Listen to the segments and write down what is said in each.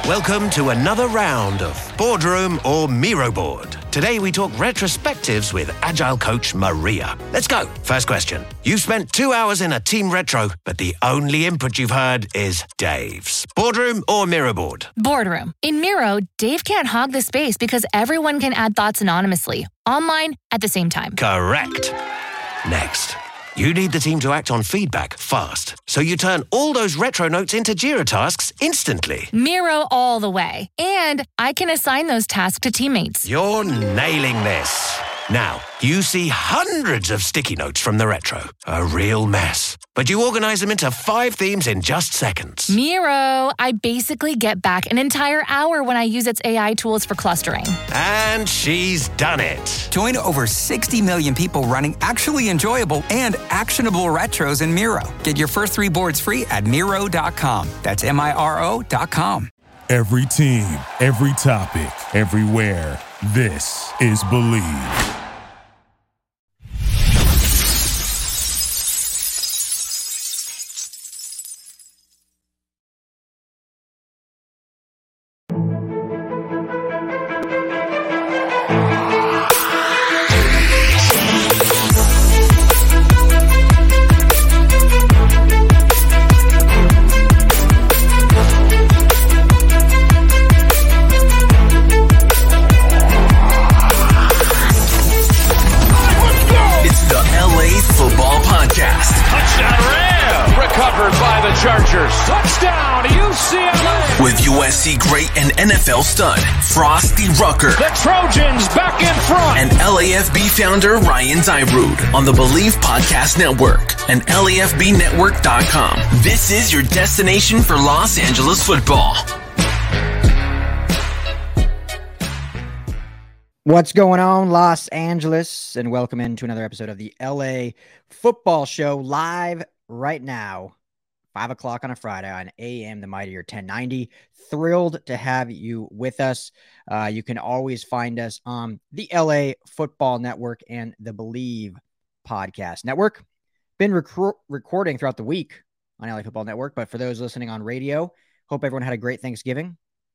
Welcome to another round of Boardroom or Miro Board. Today we talk retrospectives with Agile coach Maria. Let's go. First question. You've spent 2 hours in a team retro, but the only input you've heard is Dave's. Boardroom or Miro Board? Boardroom. In Miro, Dave can't hog the space because everyone can add thoughts anonymously, online, at the same time. Correct. Next. You need the team to act on feedback fast, so you turn all those retro notes into Jira tasks instantly. Miro all the way. And I can assign those tasks to teammates. You're nailing this. Now, you see hundreds of sticky notes from the retro. A real mess. But you organize them into 5 themes in just seconds. Miro, I basically get back an entire hour when I use its AI tools for clustering. And she's done it. Join over 60 million people running actually enjoyable and actionable retros in Miro. Get your first 3 boards free at Miro.com. That's Miro.com. Every team, every topic, everywhere. This is Believe. Great and NFL stud, Frosty Rucker. The Trojans back in front. And LAFB founder Ryan Zyrud on the Believe Podcast Network and LAFBnetwork.com. This is your destination for Los Angeles football. What's going on, Los Angeles? And welcome into another episode of the LA Football Show, live right now. 5 o'clock on a Friday on AM, the mightier 1090. Thrilled to have you with us. You can always find us on the LA Football Network and the Believe Podcast Network. Been recording throughout the week on LA Football Network, but for those listening on radio, hope everyone had a great Thanksgiving.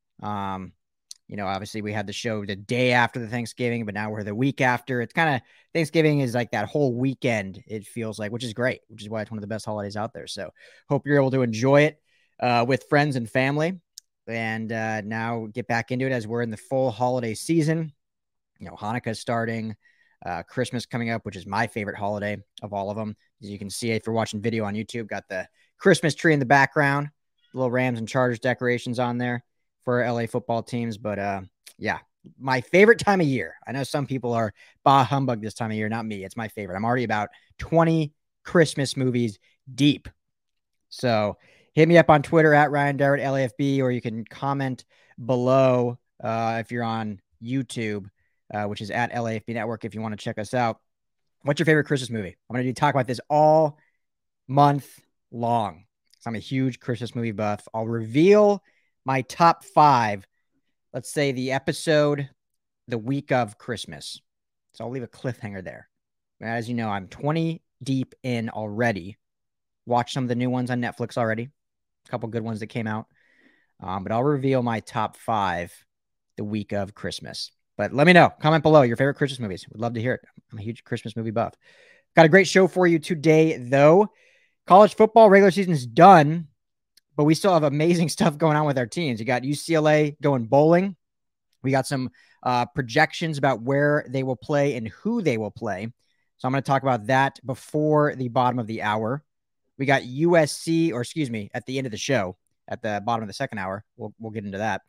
Obviously we had the show the day after the Thanksgiving, but now we're the week after. It's kind of, Thanksgiving is like that whole weekend, it feels like, which is great, which is why it's one of the best holidays out there. So hope you're able to enjoy it with friends and family. And now get back into it as we're in the full holiday season. Hanukkah's starting, Christmas coming up, which is my favorite holiday of all of them. As you can see, if you're watching video on YouTube, got the Christmas tree in the background, little Rams and Chargers decorations on there for LA football teams. But my favorite time of year. I know some people are bah humbug this time of year. Not me. It's my favorite. I'm already about 20 Christmas movies deep. So hit me up on Twitter at Ryan Darrett LAFB, or you can comment below if you're on YouTube, which is at LAFB Network, if you want to check us out. What's your favorite Christmas movie? I'm going to talk about this all month long. So I'm a huge Christmas movie buff. I'll reveal my top 5, let's say the episode, the week of Christmas. So I'll leave a cliffhanger there. As you know, I'm 20 deep in already. Watched some of the new ones on Netflix already. A couple good ones that came out. But I'll reveal my top 5 the week of Christmas. But let me know. Comment below your favorite Christmas movies. Would love to hear it. I'm a huge Christmas movie buff. Got a great show for you today, though. College football regular season's done, but we still have amazing stuff going on with our teams. You got UCLA going bowling. We got some projections about where they will play and who they will play. So I'm going to talk about that before the bottom of the hour. We got USC, at the end of the show, at the bottom of the second hour. We'll get into that.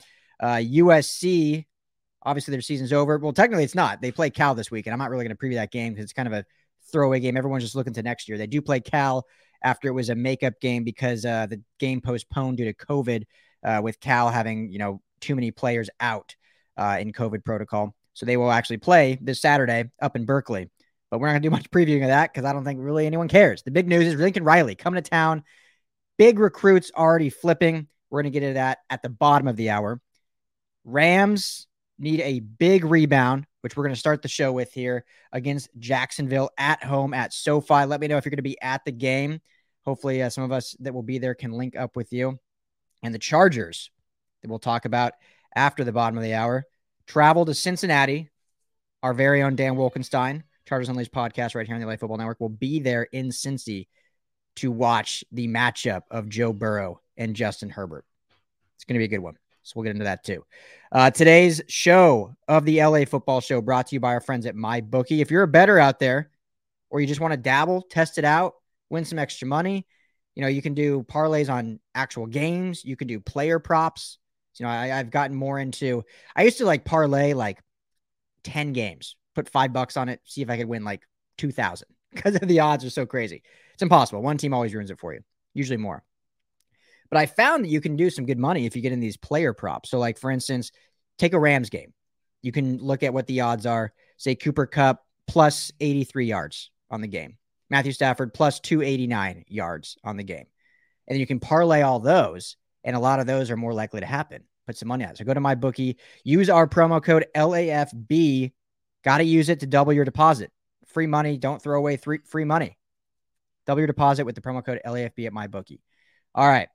USC, obviously their season's over. Well, technically it's not. They play Cal this week, and I'm not really going to preview that game because it's kind of a throwaway game. Everyone's just looking to next year. They do play Cal after it was a makeup game because the game postponed due to COVID, with Cal having, too many players out in COVID protocol. So they will actually play this Saturday up in Berkeley. But we're not going to do much previewing of that because I don't think really anyone cares. The big news is Lincoln Riley coming to town. Big recruits already flipping. We're going to get into that at the bottom of the hour. Rams need a big rebound, which we're going to start the show with here against Jacksonville at home at SoFi. Let me know if you're going to be at the game. Hopefully some of us that will be there can link up with you. And the Chargers that we'll talk about after the bottom of the hour. Travel to Cincinnati. Our very own Dan Wolkenstein, Chargers Unleashed podcast right here on the LA Football Network, will be there in Cincy to watch the matchup of Joe Burrow and Justin Herbert. It's going to be a good one. So we'll get into that too. Today's show of the LA Football Show brought to you by our friends at MyBookie. If you're a bettor out there or you just want to dabble, test it out, win some extra money, you can do parlays on actual games. You can do player props. I've gotten more into, I used to parlay 10 games, put $5 on it, see if I could win 2,000 because the odds are so crazy. It's impossible. One team always ruins it for you, usually more. But I found that you can do some good money if you get in these player props. So for instance, take a Rams game. You can look at what the odds are. Say Cooper Kupp plus 83 yards on the game. Matthew Stafford plus 289 yards on the game. And you can parlay all those, and a lot of those are more likely to happen. Put some money on it. So go to MyBookie. Use our promo code LAFB. Got to use it to double your deposit. Free money. Don't throw away free money. Double your deposit with the promo code LAFB at MyBookie. All right.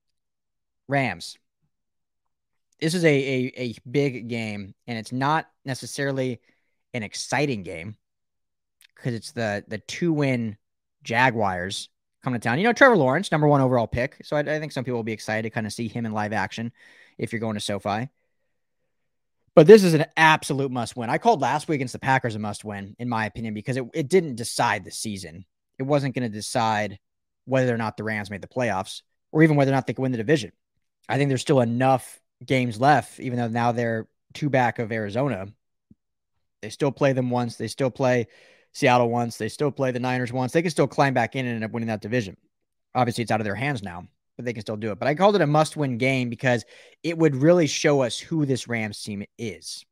Rams. This is a big game, and it's not necessarily an exciting game because it's the 2-win Jaguars coming to town. Trevor Lawrence, number 1 overall pick. So I think some people will be excited to kind of see him in live action if you're going to SoFi. But this is an absolute must-win. I called last week against the Packers a must-win, in my opinion, because it didn't decide the season. It wasn't going to decide whether or not the Rams made the playoffs or even whether or not they could win the division. I think there's still enough games left, even though now they're 2 back of Arizona. They still play them once. They still play Seattle once. They still play the Niners once. They can still climb back in and end up winning that division. Obviously, it's out of their hands now, but they can still do it. But I called it a must-win game because it would really show us who this Rams team is.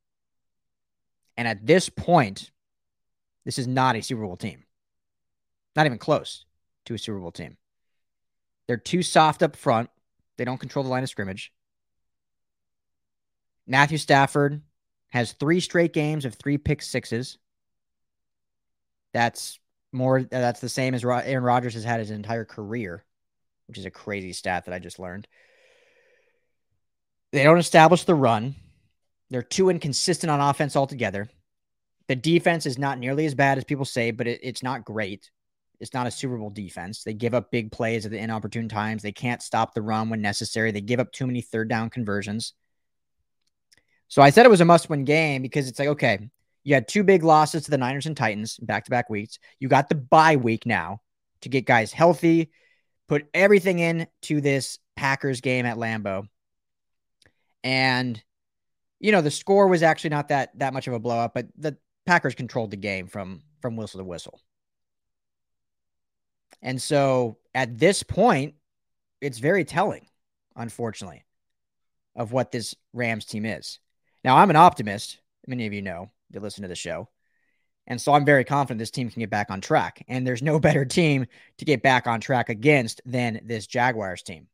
And at this point, this is not a Super Bowl team. Not even close to a Super Bowl team. They're too soft up front. They don't control the line of scrimmage. Matthew Stafford has 3 straight games of 3 pick sixes. That's the same as Aaron Rodgers has had his entire career, which is a crazy stat that I just learned. They don't establish the run. They're too inconsistent on offense altogether. The defense is not nearly as bad as people say, but it's not great. It's not a Super Bowl defense. They give up big plays at the inopportune times. They can't stop the run when necessary. They give up too many third down conversions. So I said it was a must-win game because it's okay, you had 2 big losses to the Niners and Titans back-to-back weeks. You got the bye week now to get guys healthy, put everything into this Packers game at Lambeau. And, the score was actually not that much of a blowout, but the Packers controlled the game from whistle to whistle. And so at this point, it's very telling, unfortunately, of what this Rams team is. Now, I'm an optimist. Many of you know that listen to the show. And so I'm very confident this team can get back on track. And there's no better team to get back on track against than this Jaguars team.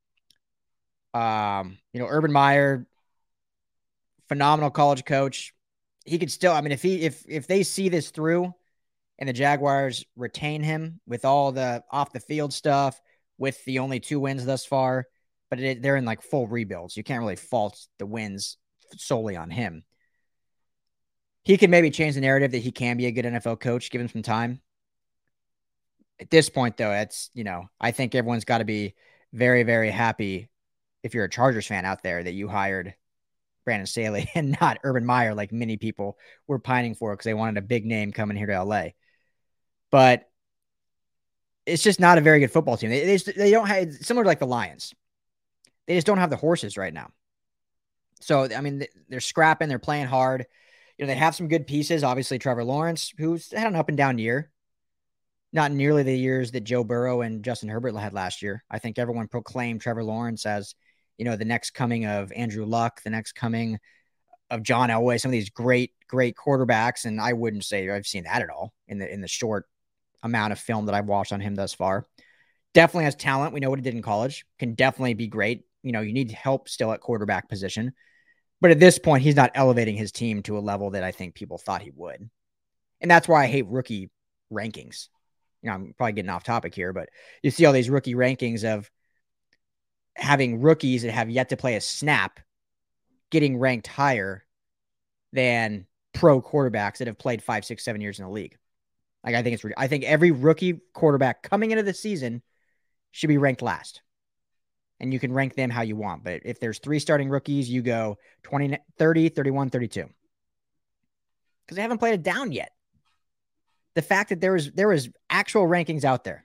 Urban Meyer, phenomenal college coach. He could still, if they see this through and the Jaguars retain him with all the off the field stuff, with the only 2 wins thus far, but they're in full rebuilds. You can't really fault the wins solely on him. He can maybe change the narrative that he can be a good NFL coach, give him some time. At this point, though, it's, I think everyone's got to be very, very happy if you're a Chargers fan out there that you hired Brandon Staley and not Urban Meyer like many people were pining for because they wanted a big name coming here to LA. But it's just not a very good football team. They don't have, similar to the Lions. They just don't have the horses right now. So, they're scrapping. They're playing hard. They have some good pieces. Obviously, Trevor Lawrence, who's had an up and down year. Not nearly the years that Joe Burrow and Justin Herbert had last year. I think everyone proclaimed Trevor Lawrence as, the next coming of Andrew Luck, the next coming of John Elway, some of these great, great quarterbacks. And I wouldn't say I've seen that at all in the short amount of film that I've watched on him thus far. Definitely has talent. We know what he did in college. Can definitely be great. You need help still at quarterback position. But at this point, he's not elevating his team to a level that I think people thought he would. And that's why I hate rookie rankings. I'm probably getting off topic here, but you see all these rookie rankings of having rookies that have yet to play a snap getting ranked higher than pro quarterbacks that have played 5, 6, 7 years in the league. Like, I think every rookie quarterback coming into the season should be ranked last. And you can rank them how you want. But if there's 3 starting rookies, you go 20, 30, 31, 32. Because they haven't played it down yet. The fact that there was actual rankings out there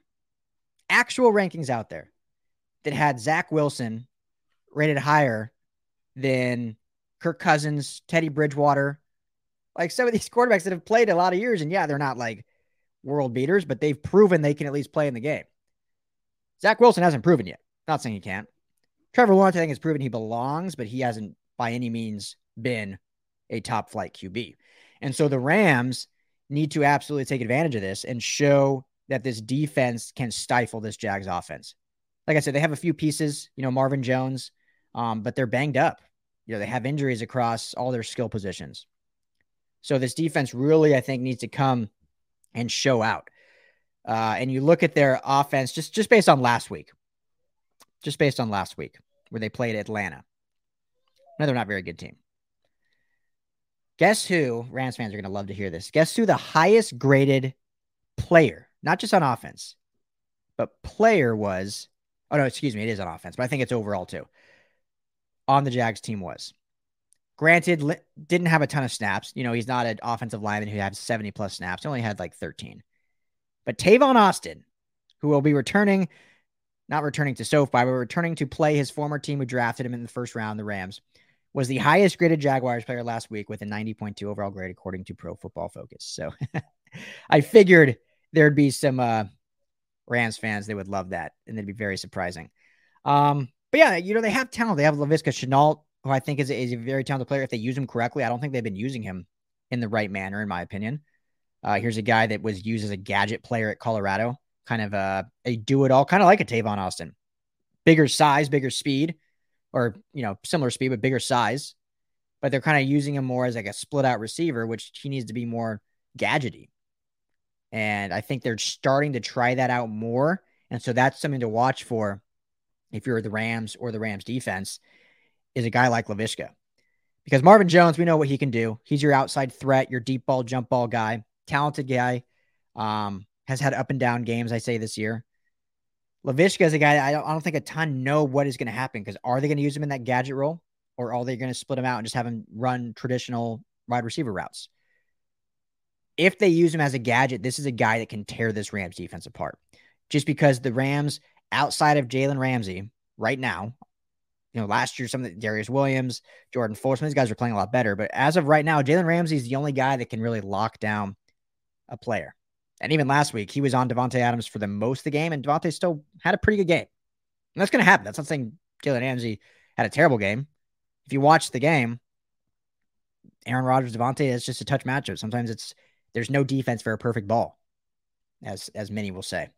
that had Zach Wilson rated higher than Kirk Cousins, Teddy Bridgewater, like some of these quarterbacks that have played a lot of years. And yeah, they're not like world beaters, but they've proven they can at least play in the game. Zach Wilson hasn't proven yet. Not saying he can't. Trevor Lawrence, I think, has proven he belongs, but he hasn't by any means been a top flight QB. And so the Rams need to absolutely take advantage of this and show that this defense can stifle this Jags offense. Like I said, they have a few pieces, Marvin Jones, but they're banged up. They have injuries across all their skill positions. So this defense really, I think, needs to come and show out. And you look at their offense just based on last week. Just based on last week where they played Atlanta. Another not very good team. Guess who, Rams fans are going to love to hear this. Guess who the highest graded player, not just on offense, but player was, oh no, excuse me, it is on offense, but I think it's overall too, on the Jags team was. Granted, didn't have a ton of snaps. He's not an offensive lineman who had 70 plus snaps. He only had like 13. But Tavon Austin, who will be not returning to SoFi, but returning to play his former team who drafted him in the first round, the Rams, was the highest graded Jaguars player last week with a 90.2 overall grade according to Pro Football Focus. So I figured there'd be some Rams fans that would love that, and they'd be very surprising. But yeah, they have talent. They have Laviska Shenault, who I think is a very talented player if they use him correctly. I don't think they've been using him in the right manner, in my opinion. Here's a guy that was used as a gadget player at Colorado, kind of a do-it-all, kind of like a Tavon Austin. Bigger size, bigger speed, or, similar speed, but bigger size. But they're kind of using him more as like a split-out receiver, which he needs to be more gadgety. And I think they're starting to try that out more. And so that's something to watch for if you're the Rams or the Rams defense, is a guy like Laviska. Because Marvin Jones, we know what he can do. He's your outside threat, your deep ball, jump ball guy, talented guy, has had up and down games, I say, this year. Laviska is a guy I don't think a ton know what is going to happen, because are they going to use him in that gadget role, or are they going to split him out and just have him run traditional wide receiver routes? If they use him as a gadget, this is a guy that can tear this Rams defense apart. Just because the Rams, outside of Jalen Ramsey right now, last year, some of the Darius Williams, Jordan Fuller, some of these guys are playing a lot better. But as of right now, Jalen Ramsey is the only guy that can really lock down a player. And even last week, he was on Davante Adams for the most of the game, and Davante still had a pretty good game. And that's going to happen. That's not saying Jalen Ramsey had a terrible game. If you watch the game, Aaron Rodgers, Davante is just a touch matchup. Sometimes there's no defense for a perfect ball, as many will say.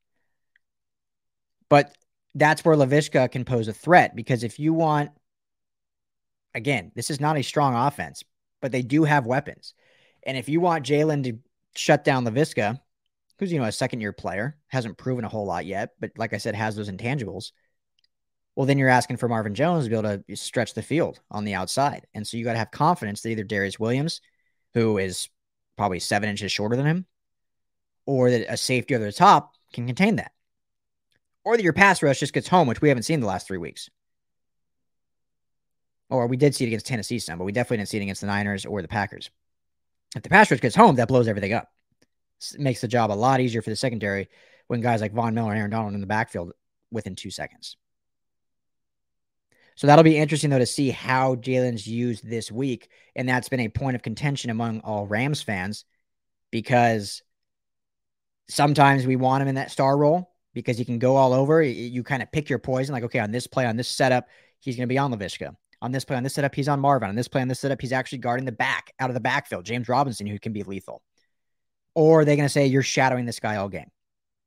But that's where Laviska can pose a threat, because if you want, again, this is not a strong offense, but they do have weapons. And if you want Jalen to shut down Laviska, who's, a second-year player, hasn't proven a whole lot yet, but like I said, has those intangibles, well, then you're asking for Marvin Jones to be able to stretch the field on the outside. And so you got to have confidence that either Darius Williams, who is probably 7 inches shorter than him, or that a safety over the top can contain that. Or that your pass rush just gets home, which we haven't seen the last 3 weeks. Or we did see it against Tennessee some, but we definitely didn't see it against the Niners or the Packers. If the pass rush gets home, that blows everything up. It makes the job a lot easier for the secondary when guys like Von Miller and Aaron Donald in the backfield within 2 seconds. So that'll be interesting, though, to see how Jalen's used this week. And that's been a point of contention among all Rams fans, because sometimes we want him in that star role because he can go all over. You kind of pick your poison, like, okay, on this play, on this setup, he's going to be on Laviska. On this play, on this setup, he's on Marvin. On this play, on this setup, he's actually guarding the back out of the backfield, James Robinson, who can be lethal. Or are they going to say you're shadowing this guy all game?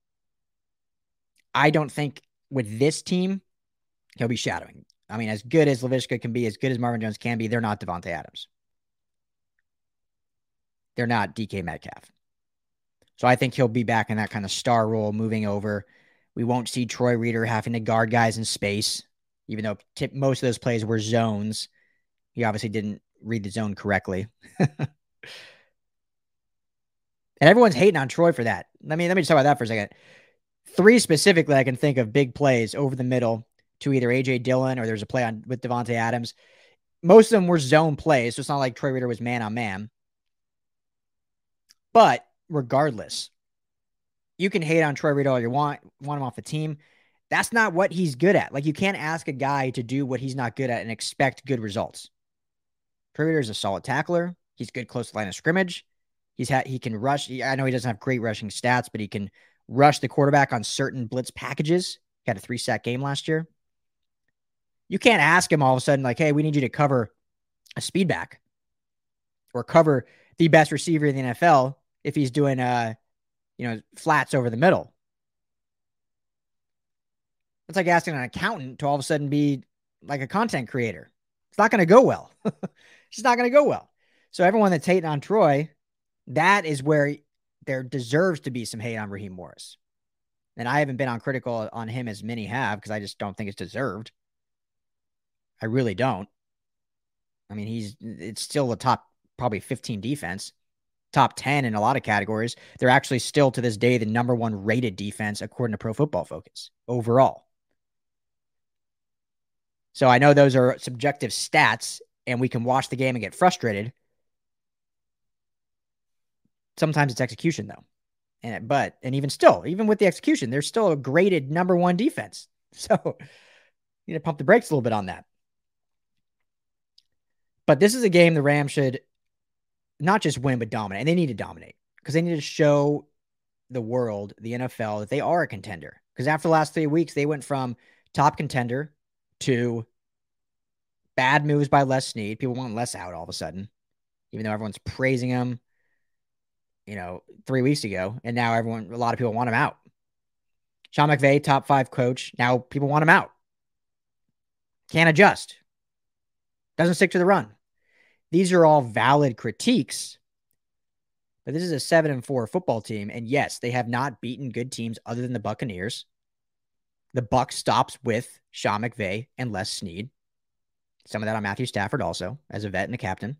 I don't think with this team, he'll be shadowing. I mean, as good as Laviska can be, as good as Marvin Jones can be, they're not Davante Adams. They're not DK Metcalf. So I think he'll be back in that kind of star role moving over. We won't see Troy Reeder having to guard guys in space even though most of those plays were zones. He obviously didn't read the zone correctly. And everyone's hating on Troy for that. Let me just talk about that for a second. 3 specifically I can think of big plays over the middle to either A.J. Dillon or there's a play with Devontae Adams. Most of them were zone plays, so it's not like Troy Reader was man-on-man. But regardless, you can hate on Troy Reader all you want him off the team. That's not what he's good at. Like, you can't ask a guy to do what he's not good at and expect good results. Troy Reader is a solid tackler. He's good close to the line of scrimmage. He can rush. I know he doesn't have great rushing stats, but he can rush the quarterback on certain blitz packages. He had a 3-sack game last year. You can't ask him all of a sudden, like, hey, we need you to cover a speed back or cover the best receiver in the NFL if he's doing, flats over the middle. It's like asking an accountant to all of a sudden be like a content creator. It's not going to go well. It's just not going to go well. So everyone that's hating on Troy, that is where there deserves to be some hate on Raheem Morris. And I haven't been on critical on him as many have because I just don't think it's deserved. I really don't. I mean, it's still a top probably 15 defense, top 10 in a lot of categories. They're actually still to this day the number 1 rated defense according to Pro Football Focus overall. So I know those are subjective stats and we can watch the game and get frustrated. Sometimes it's execution, though. And even still, even with the execution, they're still a graded number 1 defense. So you need to pump the brakes a little bit on that. But this is a game the Rams should not just win, but dominate. And they need to dominate because they need to show the world, the NFL, that they are a contender. Because after the last 3 weeks, they went from top contender to bad moves by Les Snead. People want Les out all of a sudden, even though everyone's praising him, 3 weeks ago. And now a lot of people want him out. Sean McVay, top 5 coach. Now people want him out. Can't adjust. Doesn't stick to the run. These are all valid critiques, but this is a 7-4 football team. And yes, they have not beaten good teams other than the Buccaneers. The buck stops with Sean McVay and Les Snead. Some of that on Matthew Stafford also as a vet and a captain.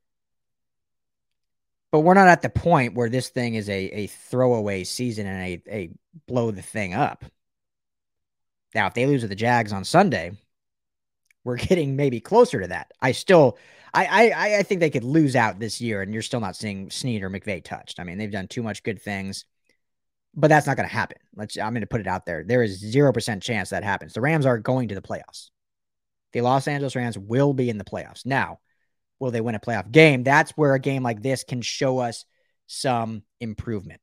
But we're not at the point where this thing is a throwaway season and a blow the thing up. Now, if they lose to the Jags on Sunday, we're getting maybe closer to that. I think they could lose out this year and you're still not seeing Snead or McVay touched. I mean, they've done too much good things, but that's not going to happen. I'm going to put it out there. There is 0% chance that happens. The Rams are going to the playoffs. The Los Angeles Rams will be in the playoffs. Now, will they win a playoff game? That's where a game like this can show us some improvement.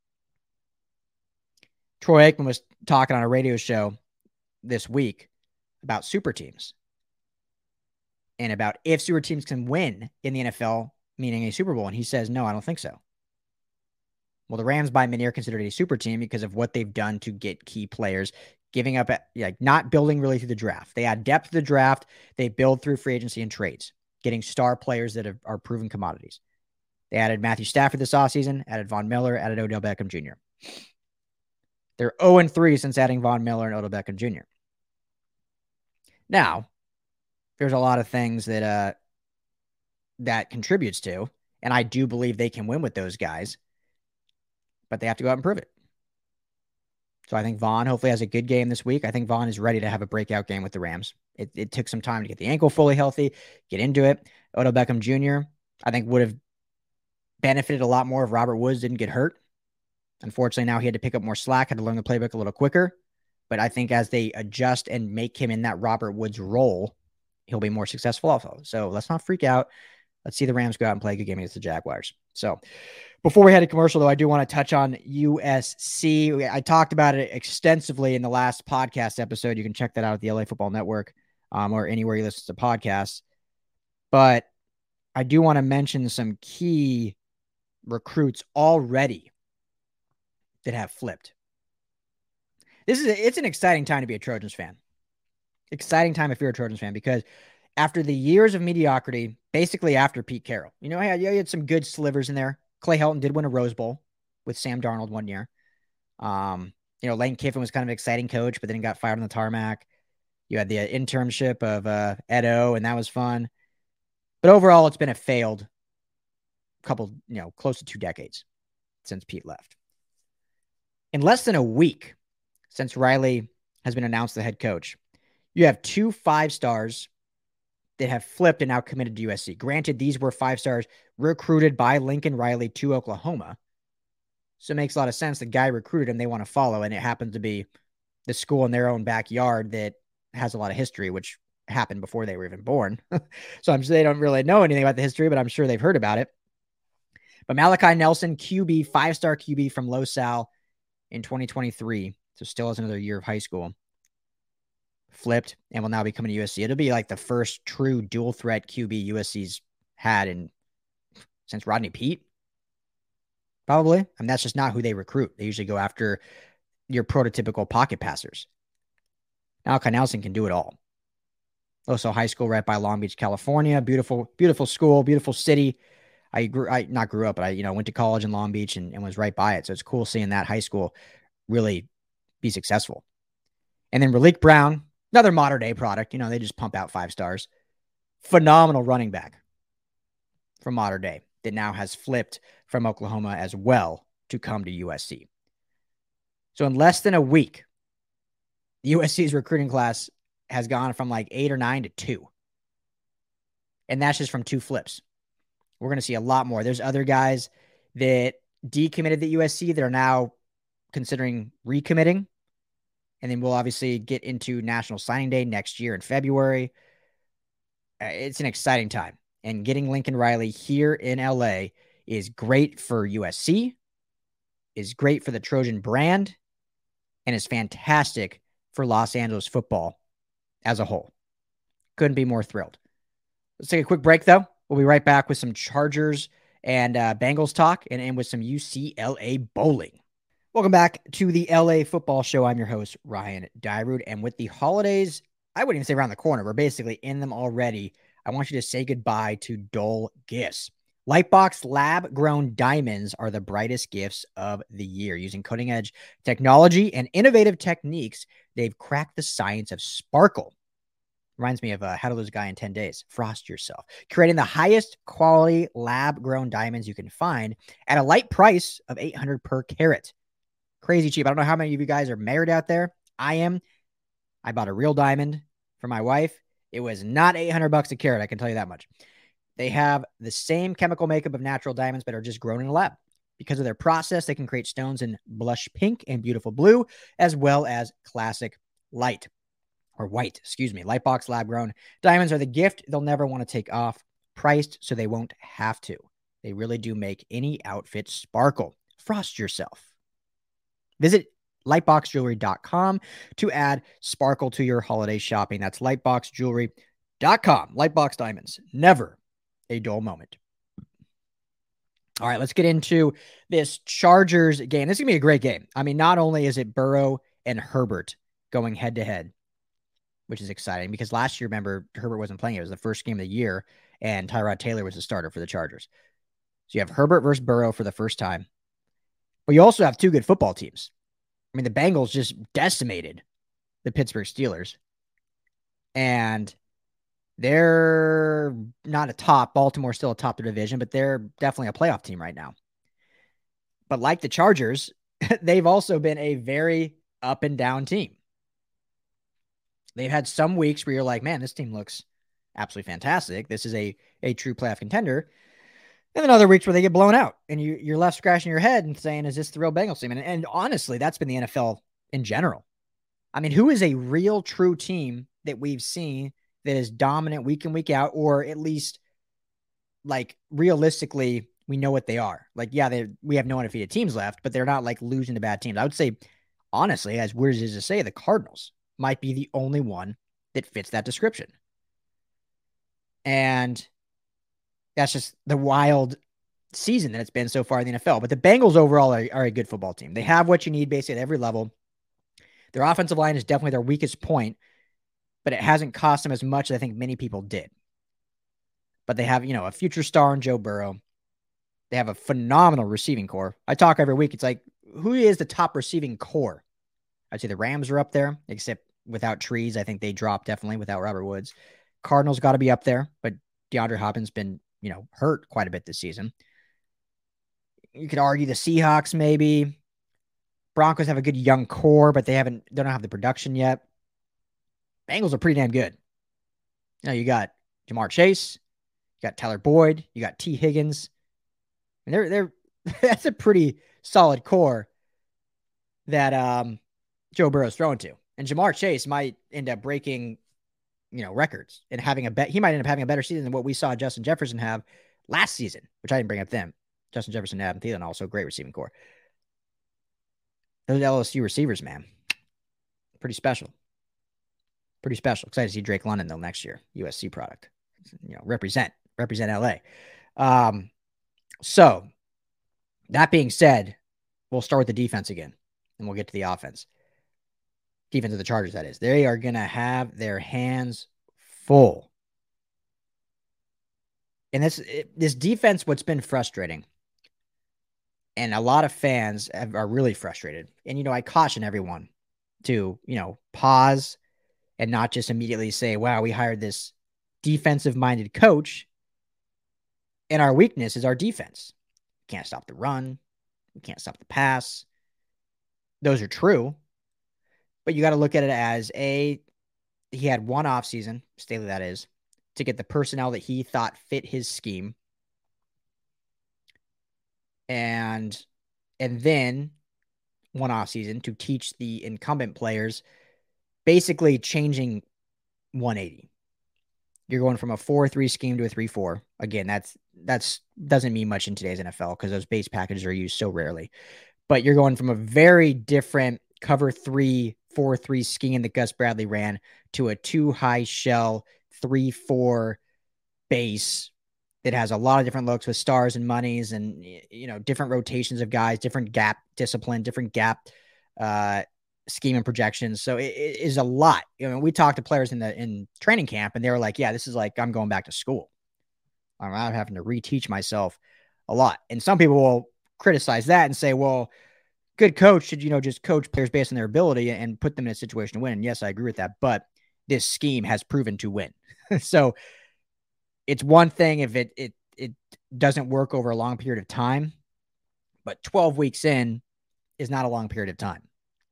Troy Aikman was talking on a radio show this week about super teams and about if super teams can win in the NFL, meaning a Super Bowl. And he says, no, I don't think so. Well, the Rams by many are considered a super team because of what they've done to get key players, giving up, not building really through the draft. They add depth to the draft. They build through free agency and trades, getting star players that are proven commodities. They added Matthew Stafford this offseason, added Von Miller, added Odell Beckham Jr. They're 0-3 since adding Von Miller and Odell Beckham Jr. Now, there's a lot of things that contributes to, and I do believe they can win with those guys, but they have to go out and prove it. So I think Von hopefully has a good game this week. I think Von is ready to have a breakout game with the Rams. It took some time to get the ankle fully healthy, get into it. Odell Beckham Jr., I think would have benefited a lot more if Robert Woods didn't get hurt. Unfortunately, now he had to pick up more slack, had to learn the playbook a little quicker. But I think as they adjust and make him in that Robert Woods role, he'll be more successful also. So let's not freak out. Let's see the Rams go out and play a good game against the Jaguars. So before we head to commercial, though, I do want to touch on USC. I talked about it extensively in the last podcast episode. You can check that out at the LA Football Network or anywhere you listen to podcasts. But I do want to mention some key recruits already that have flipped. It's an exciting time to be a Trojans fan. Exciting time if you're a Trojans fan, because after the years of mediocrity, basically after Pete Carroll, you had some good slivers in there. Clay Helton did win a Rose Bowl with Sam Darnold one year. Lane Kiffin was kind of an exciting coach, but then got fired on the tarmac. You had the internship of Edo, and that was fun. But overall, it's been a failed couple, close to 2 decades since Pete left. In less than a week since Riley has been announced the head coach, you have 2 5-stars that have flipped and now committed to USC. Granted, these were 5-stars recruited by Lincoln Riley to Oklahoma. So it makes a lot of sense. The guy recruited him, they want to follow, and it happens to be the school in their own backyard that has a lot of history, which happened before they were even born. So I'm sure they don't really know anything about the history, but I'm sure they've heard about it. But Malachi Nelson, QB, 5-star QB from LoSal in 2023, so still has another year of high school, flipped and will now be coming to USC. It'll be like the first true dual threat QB USC's had since Rodney Peete, probably. I mean, that's just not who they recruit. They usually go after your prototypical pocket passers. Malachi Nelson can do it all. Also, high school right by Long Beach, California. Beautiful, beautiful school, beautiful city. I not grew up, but I went to college in Long Beach and was right by it. So it's cool seeing that high school really be successful. And then Raleek Brown, another modern day product. They just pump out 5-stars. Phenomenal running back from modern day that now has flipped from Oklahoma as well to come to USC. So in less than a week, the USC's recruiting class has gone from like 8 or 9 to 2. And that's just from 2 flips. We're going to see a lot more. There's other guys that decommitted to USC that are now considering recommitting. And then we'll obviously get into National Signing Day next year in February. It's an exciting time. And getting Lincoln Riley here in LA is great for USC, is great for the Trojan brand, and is fantastic for Los Angeles football as a whole. Couldn't be more thrilled. Let's take a quick break, though. We'll be right back with some Chargers and Bengals talk and with some UCLA bowling. Welcome back to the LA Football Show. I'm your host, Ryan Dyrud. And with the holidays, I wouldn't even say around the corner. We're basically in them already. I want you to say goodbye to dull gifts. Lightbox lab-grown diamonds are the brightest gifts of the year. Using cutting-edge technology and innovative techniques, they've cracked the science of sparkle. Reminds me of How to Lose a Guy in 10 Days. Frost yourself. Creating the highest quality lab-grown diamonds you can find at a light price of $800 per carat. Crazy cheap. I don't know how many of you guys are married out there. I am. I bought a real diamond for my wife. It was not $800 a carat, I can tell you that much. They have the same chemical makeup of natural diamonds, but are just grown in a lab. Because of their process, they can create stones in blush pink and beautiful blue, as well as classic white. Lightbox lab-grown diamonds are the gift they'll never want to take off, priced so they won't have to. They really do make any outfit sparkle. Frost yourself. Visit lightboxjewelry.com to add sparkle to your holiday shopping. That's lightboxjewelry.com. Lightbox diamonds, never a dull moment. All right, let's get into this Chargers game. This is going to be a great game. I mean, not only is it Burrow and Herbert going head-to-head, which is exciting because last year, remember, Herbert wasn't playing. It was the first game of the year, and Tyrod Taylor was the starter for the Chargers. So you have Herbert versus Burrow for the first time. But you also have 2 good football teams. I mean, the Bengals just decimated the Pittsburgh Steelers. And they're not a top. Baltimore's still a top of the division, but they're definitely a playoff team right now. But like the Chargers, they've also been a very up and down team. They've had some weeks where you're like, man, this team looks absolutely fantastic. This is a true playoff contender. And then other weeks where they get blown out and you're left scratching your head and saying, is this the real Bengals team? And honestly, that's been the NFL in general. I mean, who is a real true team that we've seen that is dominant week in, week out, or at least like realistically, we know what they are. Like, yeah, we have no undefeated teams left, but they're not like losing to bad teams. I would say, honestly, as weird as it is to say, the Cardinals might be the only one that fits that description. And that's just the wild season that it's been so far in the NFL. But the Bengals overall are a good football team. They have what you need basically at every level. Their offensive line is definitely their weakest point, but it hasn't cost them as much as I think many people did. But they have, a future star in Joe Burrow. They have a phenomenal receiving core. I talk every week. It's like, who is the top receiving core? I'd say the Rams are up there, except without Trees. I think they drop definitely without Robert Woods. Cardinals got to be up there, but DeAndre Hopkins been, hurt quite a bit this season. You could argue the Seahawks maybe. Broncos have a good young core, but they don't have the production yet. Bengals are pretty damn good. You got Jamar Chase, you got Tyler Boyd, you got T. Higgins. And they're that's a pretty solid core that Joe Burrow's throwing to. And Jamar Chase might end up breaking, records and he might end up having a better season than what we saw Justin Jefferson have last season, which I didn't bring up them. Justin Jefferson, Adam Thielen, also great receiving core. Those LSU receivers, man, pretty special. Pretty special. Excited to see Drake London though next year. USC product. Represent LA. So that being said, we'll start with the defense again, and we'll get to the offense. Defense of the Chargers, that is. They are going to have their hands full. And this defense, what's been frustrating, and a lot of fans are really frustrated. And, I caution everyone to, pause and not just immediately say, wow, we hired this defensive-minded coach, and our weakness is our defense. We can't stop the run. We can't stop the pass. Those are true. But you got to look at it as he had one offseason, Staley that is, to get the personnel that he thought fit his scheme. And then one offseason to teach the incumbent players, basically changing 180. You're going from a 4-3 scheme to a 3-4. Again, that's doesn't mean much in today's NFL because those base packages are used so rarely. But you're going from a very different cover 3, 4-3 scheme that Gus Bradley ran to a 2 high shell 3-4 base that has a lot of different looks with stars and monies and, different rotations of guys, different gap discipline, different gap scheme and projections. So it is a lot. We talked to players in training camp and they were like, yeah, this is like, I'm going back to school. I'm having to reteach myself a lot. And some people will criticize that and say, well, good coach should, just coach players based on their ability and put them in a situation to win. And yes, I agree with that. But this scheme has proven to win. So it's one thing if it doesn't work over a long period of time, but 12 weeks in is not a long period of time.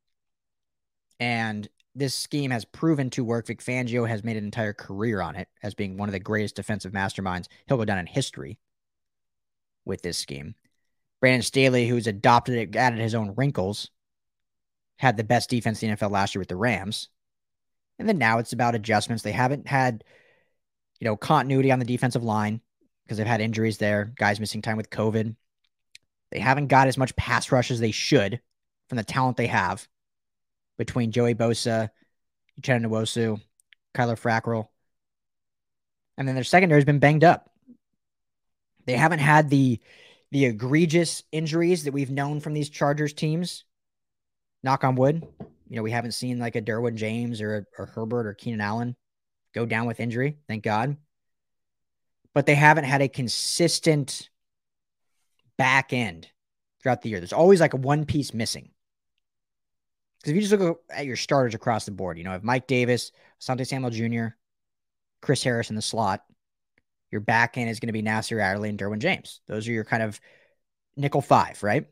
And this scheme has proven to work. Vic Fangio has made an entire career on it as being one of the greatest defensive masterminds. He'll go down in history with this scheme. Brandon Staley, who's adopted it, added his own wrinkles, had the best defense in the NFL last year with the Rams. And then now it's about adjustments. They haven't had, continuity on the defensive line because they've had injuries there, guys missing time with COVID. They haven't got as much pass rush as they should from the talent they have between Joey Bosa, Uchenna Nwosu, Kyler Fackrell. And then their secondary has been banged up. They haven't had the egregious injuries that we've known from these Chargers teams. Knock on wood. We haven't seen like a Derwin James or Herbert or Keenan Allen go down with injury. Thank God. But they haven't had a consistent back end throughout the year. There's always like a one piece missing. Because if you just look at your starters across the board, if Mike Davis, Asante Samuel Jr., Chris Harris in the slot, your back end is going to be Nasir Adderley and Derwin James. Those are your kind of nickel 5, right?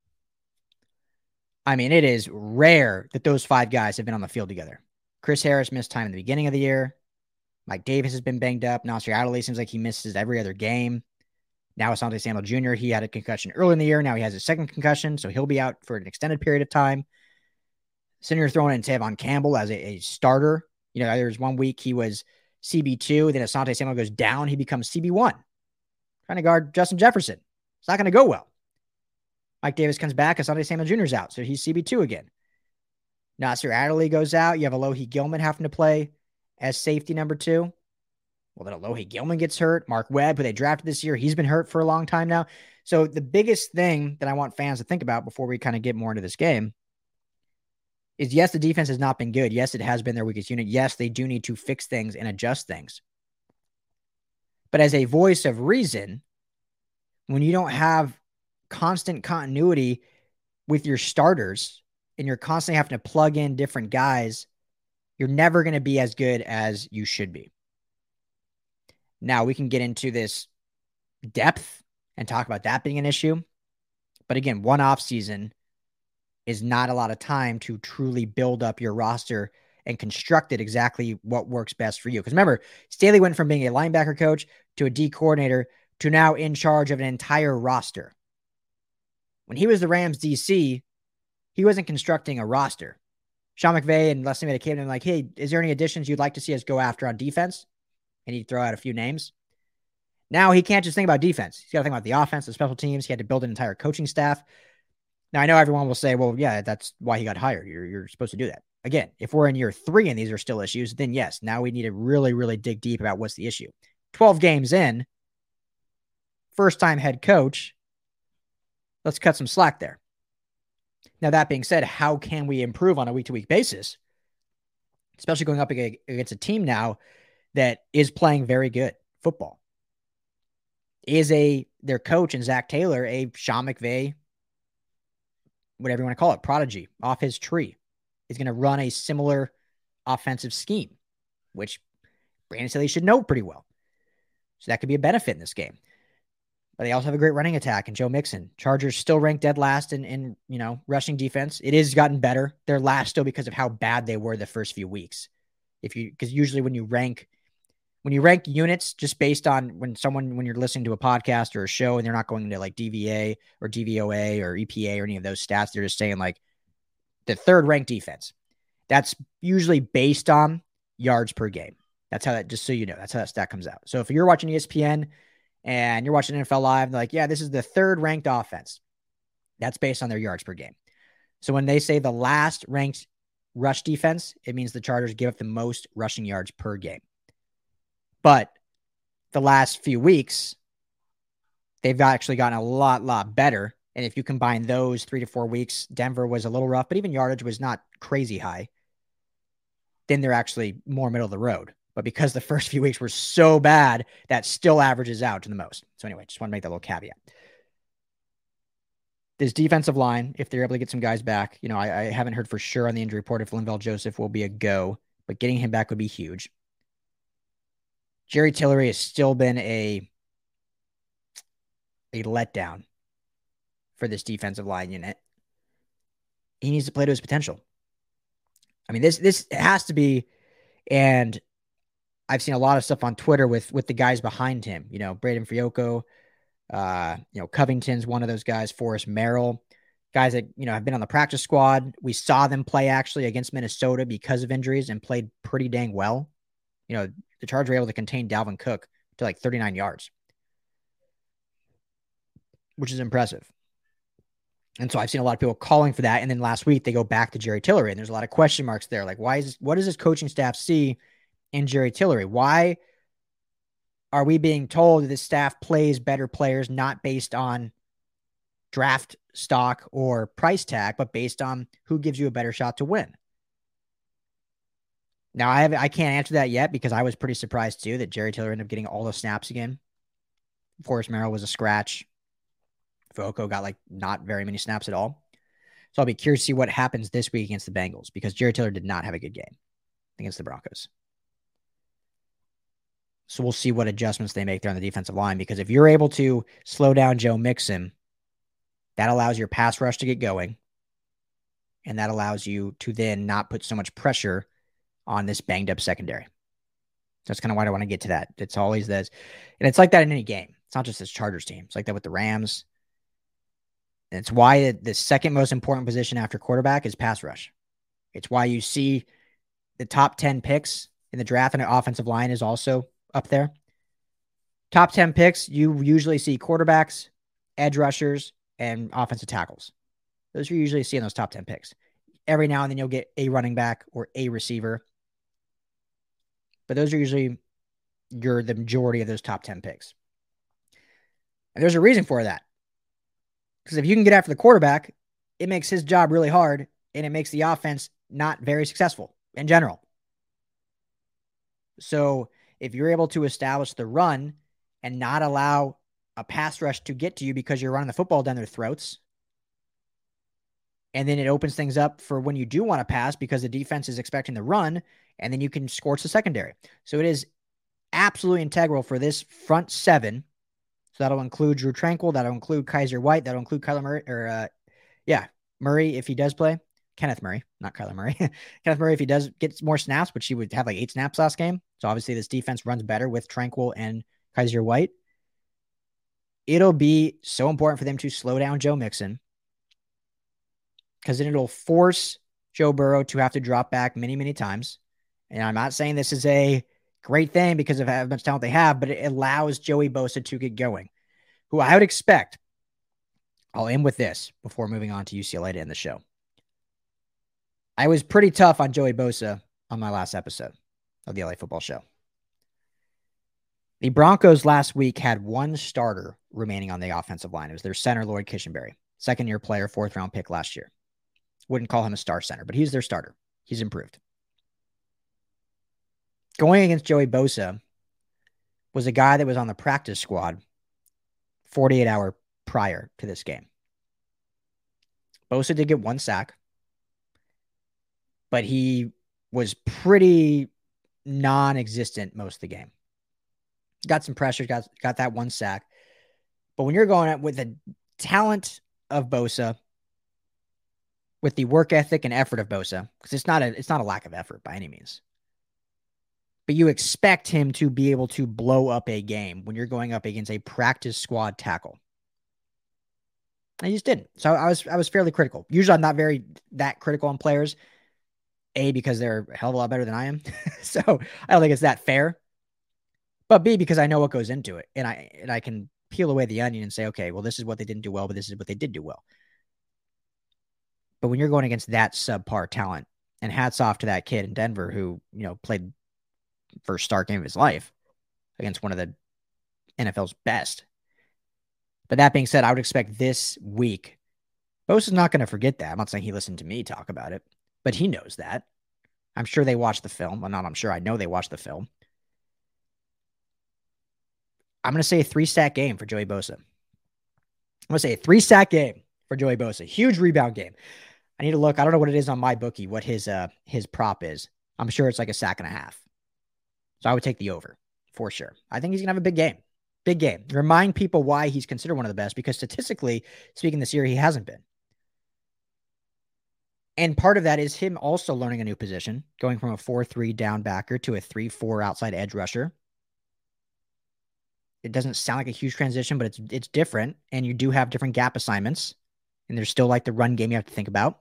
I mean, it is rare that those 5 guys have been on the field together. Chris Harris missed time in the beginning of the year. Mike Davis has been banged up. Nasir Adderley seems like he misses every other game. Now Asante Samuel Jr., he had a concussion early in the year. Now he has a second concussion, so he'll be out for an extended period of time. So you're throwing in Tavon Campbell as a starter. There's one week he was CB2, then Asante Samuel goes down, he becomes CB1. Trying to guard Justin Jefferson. It's not going to go well. Mike Davis comes back, Asante Samuel Jr.'s out, so he's CB2 again. Nasir Adderley goes out. You have Alohi Gilman having to play as safety number 2. Well, then Alohi Gilman gets hurt. Mark Webb, who they drafted this year, he's been hurt for a long time now. So the biggest thing that I want fans to think about before we kind of get more into this game is, yes, the defense has not been good. Yes, it has been their weakest unit. Yes, they do need to fix things and adjust things. But as a voice of reason, when you don't have constant continuity with your starters and you're constantly having to plug in different guys you're never going to be as good as you should be. Now, we can get into this depth and talk about that being an issue. But again, one off season is not a lot of time to truly build up your roster and construct it exactly what works best for you. Because remember, Staley went from being a linebacker coach to a D coordinator to now in charge of an entire roster. When he was the Rams DC, he wasn't constructing a roster. Sean McVay and Les Snead came to him like, hey, is there any additions you'd like to see us go after on defense? And he'd throw out a few names. Now he can't just think about defense. He's got to think about the offense, the special teams. He had to build an entire coaching staff. Now, I know everyone will say, well, yeah, that's why he got hired. You're supposed to do that. Again, if we're in year 3 and these are still issues, then yes, now we need to really, really dig deep about what's the issue. 12 games in, first-time head coach, let's cut some slack there. Now, that being said, how can we improve on a week-to-week basis, especially going up against a team now that is playing very good football? Is their coach and Zach Taylor a Sean McVay, whatever you want to call it, prodigy off his tree? Is going to run a similar offensive scheme, which Brandon Staley should know pretty well. So that could be a benefit in this game. But they also have a great running attack and Joe Mixon. Chargers still ranked dead last in rushing defense. It has gotten better. They're last still because of how bad they were the first few weeks. Because usually when you rank units just based on when you're listening to a podcast or a show and they're not going into like DVA or DVOA or EPA or any of those stats, they're just saying like the third ranked defense. That's usually based on yards per game. That's how that, just so you know, that's how that stat comes out. So if you're watching ESPN and you're watching NFL Live, they're like, yeah, this is the third ranked offense. That's based on their yards per game. So when they say the last ranked rush defense, it means the Chargers give up the most rushing yards per game. But the last few weeks, they've actually gotten a lot better. And if you combine those 3 to 4 weeks, Denver was a little rough, but even yardage was not crazy high. Then they're actually more middle of the road. But because the first few weeks were so bad, that still averages out to the most. So anyway, just want to make that little caveat. This defensive line, if they're able to get some guys back, I haven't heard for sure on the injury report if Linval Joseph will be a go, but getting him back would be huge. Jerry Tillery has still been a letdown for this defensive line unit. He needs to play to his potential. I mean, this has to be, and I've seen a lot of stuff on Twitter with the guys behind him. Braden Fiocco, Covington's one of those guys, Forrest Merrill, guys that, have been on the practice squad. We saw them play actually against Minnesota because of injuries and played pretty dang well. The Chargers were able to contain Dalvin Cook to like 39 yards, which is impressive. And so I've seen a lot of people calling for that. And then last week they go back to Jerry Tillery and there's a lot of question marks there. Like, what does this coaching staff see in Jerry Tillery? Why are we being told that this staff plays better players, not based on draft stock or price tag, but based on who gives you a better shot to win? Now, I can't answer that yet because I was pretty surprised too that Jerry Tillery ended up getting all the snaps again. Forrest Merrill was a scratch. Fiocco got not very many snaps at all. So I'll be curious to see what happens this week against the Bengals because Jerry Tillery did not have a good game against the Broncos. So we'll see what adjustments they make there on the defensive line, because if you're able to slow down Joe Mixon, that allows your pass rush to get going, and that allows you to then not put so much pressure on this banged-up secondary. That's kind of why I want to get to that. It's always this, and it's like that in any game. It's not just this Chargers team. It's like that with the Rams. And it's why the second most important position after quarterback is pass rush. It's why you see the top 10 picks in the draft, and the offensive line is also up there. Top 10 picks, you usually see quarterbacks, edge rushers, and offensive tackles. Those you usually see in those top 10 picks. Every now and then you'll get a running back or a receiver. But those are usually the majority of those top 10 picks. And there's a reason for that. Because if you can get after the quarterback, it makes his job really hard, and it makes the offense not very successful in general. So if you're able to establish the run and not allow a pass rush to get to you because you're running the football down their throats, And then it opens things up for when you do want to pass because the defense is expecting the run, and then you can scorch the secondary. So it is absolutely integral for this front seven. So that'll include Drew Tranquill. That'll include Kaiser White. That'll include Kyler Murray, Murray if he does play. Kenneth Murray, not Kyler Murray. Kenneth Murray if he does get more snaps, which he would have like 8 snaps last game. So obviously this defense runs better with Tranquill and Kaiser White. It'll be so important for them to slow down Joe Mixon, because then it'll force Joe Burrow to have to drop back many, many times. And I'm not saying this is a great thing because of how much talent they have, but it allows Joey Bosa to get going, who I would expect. I'll end with this before moving on to UCLA to end the show. I was pretty tough on Joey Bosa on my last episode of the LA Football Show. The Broncos last week had one starter remaining on the offensive line. It was their center, Lloyd Cushenberry, second-year player, 4th-round pick last year. Wouldn't call him a star center, but he's their starter. He's improved. Going against Joey Bosa was a guy that was on the practice squad 48 hours prior to this game. Bosa did get 1 sack, but he was pretty non-existent most of the game. Got some pressure, got that 1 sack. But when you're going up with the talent of Bosa, with the work ethic and effort of Bosa, because it's not a lack of effort by any means, but you expect him to be able to blow up a game when you're going up against a practice squad tackle. I just didn't. So I was fairly critical. Usually I'm not that critical on players, A, because they're a hell of a lot better than I am. So I don't think it's that fair. But B, because I know what goes into it. And I can peel away the onion and say, okay, well, this is what they didn't do well, but this is what they did do well. But when you're going against that subpar talent, and hats off to that kid in Denver who, played first start game of his life against one of the NFL's best. But that being said, I would expect this week, Bosa's not going to forget that. I'm not saying he listened to me talk about it, but he knows that. I'm sure they watched the film. Well, not I'm sure. I know they watched the film. I'm going to say a 3-sack game for Joey Bosa. I'm going to say a 3-sack game for Joey Bosa. Huge rebound game. I need to look. I don't know what it is on my bookie, what his prop is. I'm sure it's like 1.5 sacks. So I would take the over for sure. I think he's going to have a big game. Big game. Remind people why he's considered one of the best, because statistically speaking this year, he hasn't been. And part of that is him also learning a new position, going from a 4-3 down backer to a 3-4 outside edge rusher. It doesn't sound like a huge transition, but it's different. And you do have different gap assignments. And there's still like the run game you have to think about.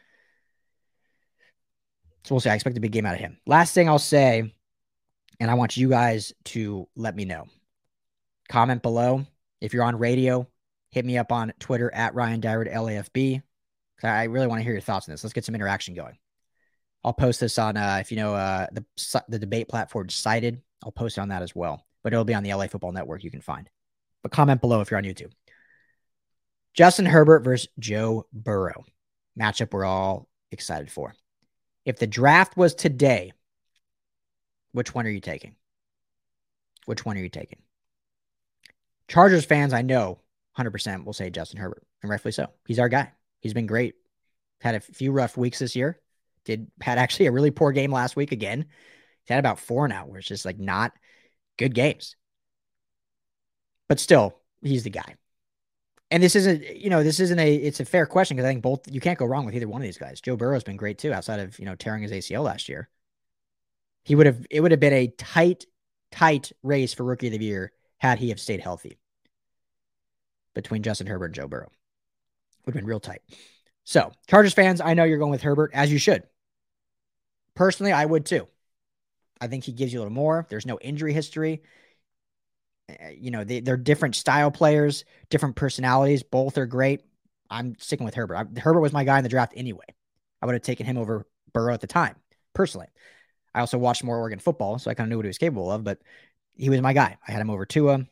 So we'll see. I expect a big game out of him. Last thing I'll say, and I want you guys to let me know. Comment below. If you're on radio, hit me up on Twitter at Ryan Dyrud LAFB. I really want to hear your thoughts on this. Let's get some interaction going. I'll post this on, if you know the debate platform Cited, I'll post it on that as well. But it'll be on the LA Football Network you can find. But comment below if you're on YouTube. Justin Herbert versus Joe Burrow. Matchup we're all excited for. If the draft was today, which one are you taking? Which one are you taking? Chargers fans, I know, 100% will say Justin Herbert, and rightfully so. He's our guy. He's been great. Had a few rough weeks this year. Had actually a really poor game last week again. He's had about 4 now, where it's just like not good games. But still, he's the guy. And it's a fair question because I think you can't go wrong with either one of these guys. Joe Burrow's been great too, outside of, tearing his ACL last year. It would have been a tight race for Rookie of the Year had he have stayed healthy between Justin Herbert and Joe Burrow. Would have been real tight. So, Chargers fans, I know you're going with Herbert, as you should. Personally, I would too. I think he gives you a little more. There's no injury history. They're different style players, different personalities. Both are great. I'm sticking with Herbert. Herbert was my guy in the draft anyway. I would have taken him over Burrow at the time, personally. I also watched more Oregon football, so I kind of knew what he was capable of, but he was my guy. I had him over Tua.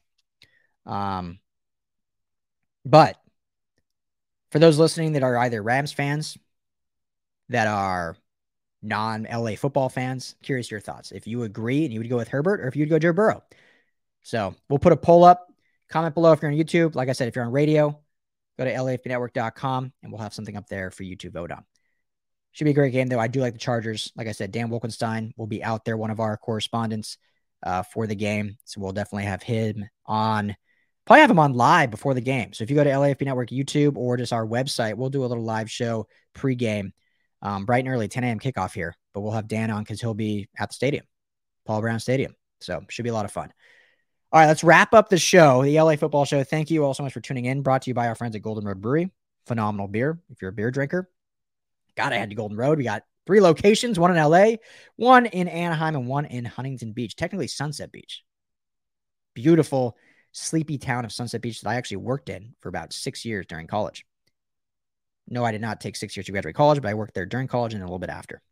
But for those listening that are either Rams fans, that are non-LA football fans, curious your thoughts. If you agree and you would go with Herbert, or if you'd go Joe Burrow. So we'll put a poll up. Comment below if you're on YouTube. Like I said, if you're on radio, Go to LAFBnetwork.com, and we'll have something up there for you to vote on. Should be a great game, though. I do like the Chargers. Like I said, Dan Wolkenstein will be out there, one of our correspondents for the game. So we'll definitely have him on. Probably have him on live before the game. So if you go to LAFB Network YouTube or just our website, we'll do a little live show pregame, bright and early, 10 a.m. kickoff here. But we'll have Dan on because he'll be at the stadium, Paul Brown Stadium. So should be a lot of fun. All right, let's wrap up the show, the LA Football Show. Thank you all so much for tuning in. Brought to you by our friends at Golden Road Brewery. Phenomenal beer if you're a beer drinker. Gotta head to Golden Road. We got 3 locations, one in LA, one in Anaheim, and one in Huntington Beach, technically Sunset Beach. Beautiful, sleepy town of Sunset Beach that I actually worked in for about 6 years during college. No, I did not take 6 years to graduate college, but I worked there during college and a little bit after.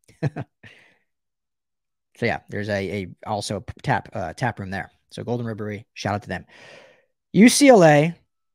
So yeah, there's also a tap room there. So Golden Road Brewery, shout out to them. UCLA,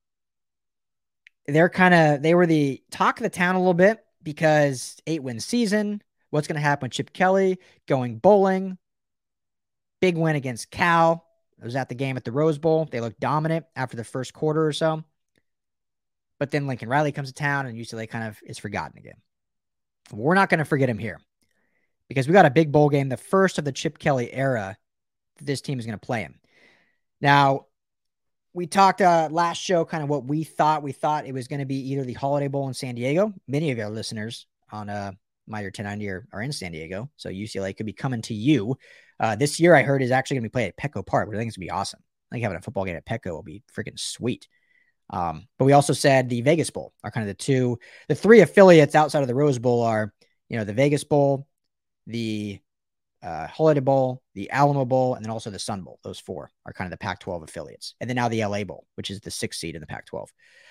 they were the talk of the town a little bit because 8-win season. What's going to happen with Chip Kelly going bowling? Big win against Cal. I was at the game at the Rose Bowl. They looked dominant after the first quarter or so. But then Lincoln Riley comes to town and UCLA kind of is forgotten again. We're not going to forget him here because we got a big bowl game, the first of the Chip Kelly era that this team is going to play in. Now, we talked last show kind of what we thought. We thought it was going to be either the Holiday Bowl in San Diego. Many of our listeners on My Year 1090 are in San Diego, so UCLA could be coming to you. This year, I heard, is actually going to be played at Petco Park, which I think is going to be awesome. I think having a football game at Petco will be freaking sweet. But we also said the Vegas Bowl are kind of the 3 affiliates outside of the Rose Bowl are, the Vegas Bowl, the Holiday Bowl, the Alamo Bowl, and then also the Sun Bowl. Those 4 are kind of the Pac-12 affiliates. And then now the LA Bowl, which is the 6th seed in the Pac-12.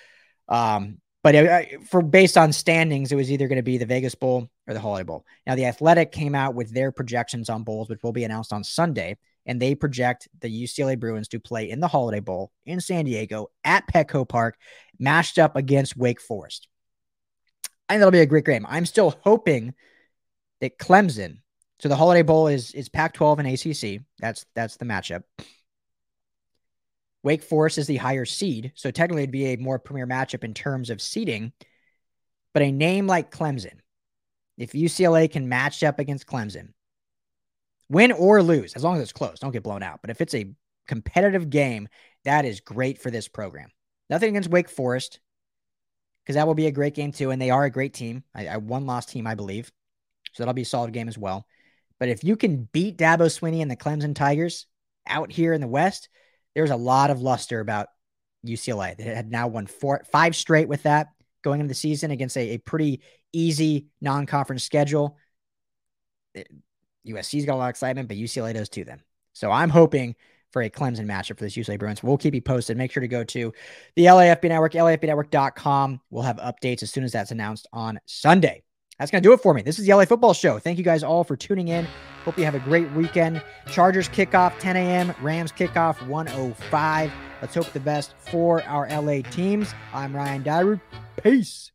But based on standings, it was either going to be the Vegas Bowl or the Holiday Bowl. Now, the Athletic came out with their projections on bowls, which will be announced on Sunday, and they project the UCLA Bruins to play in the Holiday Bowl in San Diego at Petco Park, matched up against Wake Forest. I think that'll be a great game. I'm still hoping that Clemson, so the Holiday Bowl is Pac-12 and ACC. That's the matchup. Wake Forest is the higher seed, so technically it'd be a more premier matchup in terms of seeding. But a name like Clemson, if UCLA can match up against Clemson, win or lose, as long as it's close, don't get blown out. But if it's a competitive game, that is great for this program. Nothing against Wake Forest, because that will be a great game too, and they are a great team. A one-loss team, I believe. So that'll be a solid game as well. But if you can beat Dabo Swinney and the Clemson Tigers out here in the West, there's a lot of luster about UCLA. They had now won 5 straight with that going into the season against a pretty easy non-conference schedule. USC's got a lot of excitement, but UCLA does too then. So I'm hoping for a Clemson matchup for this UCLA Bruins. We'll keep you posted. Make sure to go to the LAFB Network, LAFBnetwork.com. We'll have updates as soon as that's announced on Sunday. That's going to do it for me. This is the LA Football Show. Thank you guys all for tuning in. Hope you have a great weekend. Chargers kickoff 10 a.m. Rams kickoff 1:05. Let's hope the best for our LA teams. I'm Ryan Dyrud. Peace.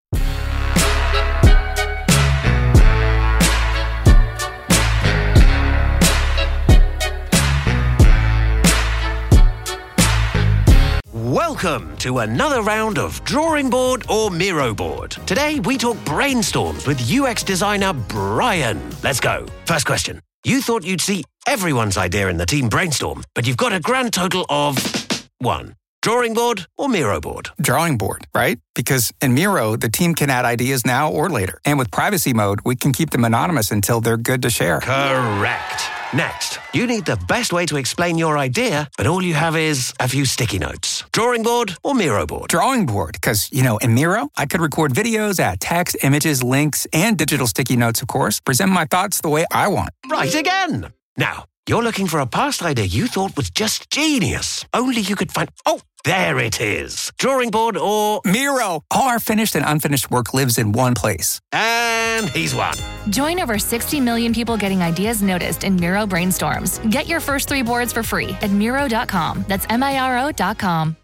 Welcome to another round of Drawing Board or Miro Board. Today, we talk brainstorms with UX designer Brian. Let's go. First question. You thought you'd see everyone's idea in the team brainstorm, but you've got a grand total of 1. Drawing board or Miro board? Drawing board, right? Because in Miro, the team can add ideas now or later. And with privacy mode, we can keep them anonymous until they're good to share. Correct. Next, you need the best way to explain your idea, but all you have is a few sticky notes. Drawing board or Miro board? Drawing board, because, in Miro, I could record videos, add text, images, links, and digital sticky notes, of course, present my thoughts the way I want. Right again. Now, you're looking for a past idea you thought was just genius. Only you could find... Oh, there it is. Drawing board or... Miro. All our finished and unfinished work lives in one place. And he's won. Join over 60 million people getting ideas noticed in Miro brainstorms. Get your first 3 boards for free at Miro.com. That's Miro.com.